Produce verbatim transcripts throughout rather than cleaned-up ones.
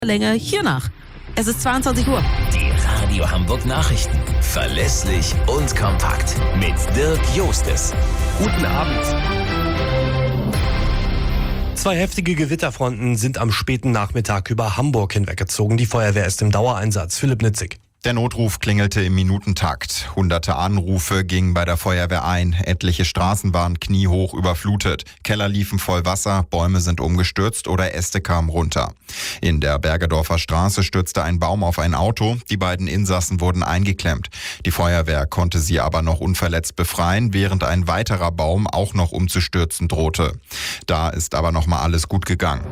Länge hiernach. Es ist zweiundzwanzig Uhr. Die Radio Hamburg Nachrichten. Verlässlich und kompakt. Mit Dirk Jostes. Guten Abend. Zwei heftige Gewitterfronten sind am späten Nachmittag über Hamburg hinweggezogen. Die Feuerwehr ist im Dauereinsatz. Philipp Nitzig. Der Notruf klingelte im Minutentakt. Hunderte Anrufe gingen bei der Feuerwehr ein. Etliche Straßen waren kniehoch überflutet. Keller liefen voll Wasser, Bäume sind umgestürzt oder Äste kamen runter. In der Bergedorfer Straße stürzte ein Baum auf ein Auto. Die beiden Insassen wurden eingeklemmt. Die Feuerwehr konnte sie aber noch unverletzt befreien, während ein weiterer Baum auch noch umzustürzen drohte. Da ist aber noch mal alles gut gegangen.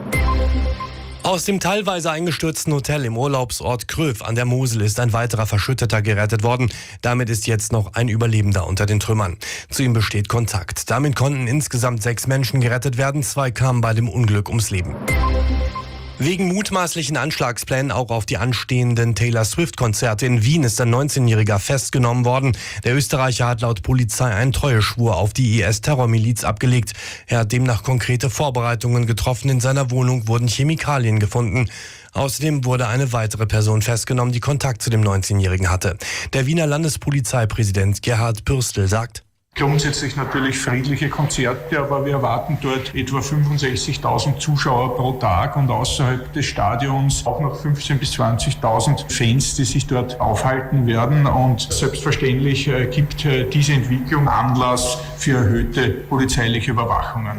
Aus dem teilweise eingestürzten Hotel im Urlaubsort Kröv an der Mosel ist ein weiterer Verschütteter gerettet worden. Damit ist jetzt noch ein Überlebender unter den Trümmern. Zu ihm besteht Kontakt. Damit konnten insgesamt sechs Menschen gerettet werden. Zwei kamen bei dem Unglück ums Leben. Wegen mutmaßlichen Anschlagsplänen auch auf die anstehenden Taylor Swift-Konzerte in Wien ist ein neunzehnjähriger festgenommen worden. Der Österreicher hat laut Polizei einen Treueschwur auf die I S-Terrormiliz abgelegt. Er hat demnach konkrete Vorbereitungen getroffen. In seiner Wohnung wurden Chemikalien gefunden. Außerdem wurde eine weitere Person festgenommen, die Kontakt zu dem neunzehnjährigen hatte. Der Wiener Landespolizeipräsident Gerhard Pürstl sagt: Grundsätzlich natürlich friedliche Konzerte, aber wir erwarten dort etwa fünfundsechzigtausend Zuschauer pro Tag und außerhalb des Stadions auch noch fünfzehntausend bis zwanzigtausend Fans, die sich dort aufhalten werden. Und selbstverständlich gibt diese Entwicklung Anlass für erhöhte polizeiliche Überwachungen.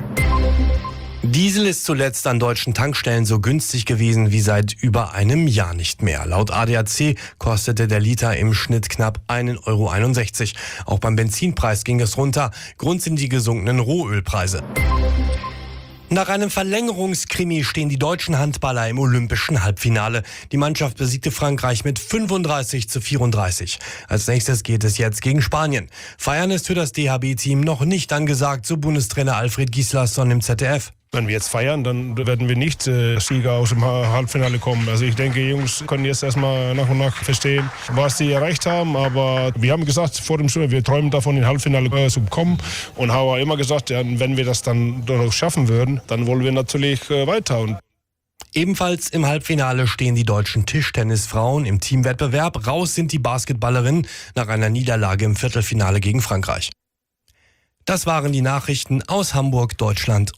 Diesel ist zuletzt an deutschen Tankstellen so günstig gewesen wie seit über einem Jahr nicht mehr. Laut A D A C kostete der Liter im Schnitt knapp ein Euro einundsechzig. Auch beim Benzinpreis ging es runter. Grund sind die gesunkenen Rohölpreise. Nach einem Verlängerungskrimi stehen die deutschen Handballer im olympischen Halbfinale. Die Mannschaft besiegte Frankreich mit fünfunddreißig zu vierunddreißig. Als nächstes geht es jetzt gegen Spanien. Feiern ist für das D H B-Team noch nicht angesagt, so Bundestrainer Alfred Gislason im Z D F. Wenn wir jetzt feiern, dann werden wir nicht äh, Sieger aus dem Halbfinale kommen. Also ich denke, die Jungs können jetzt erstmal nach und nach verstehen, was sie erreicht haben. Aber wir haben gesagt vor dem Spiel, wir träumen davon, in Halbfinale äh, zu kommen. Und haben auch immer gesagt, ja, wenn wir das dann noch schaffen würden, dann wollen wir natürlich äh, weiter. Und Ebenfalls im Halbfinale stehen die deutschen Tischtennisfrauen im Teamwettbewerb. Raus sind die Basketballerinnen nach einer Niederlage im Viertelfinale gegen Frankreich. Das waren die Nachrichten aus Hamburg, Deutschland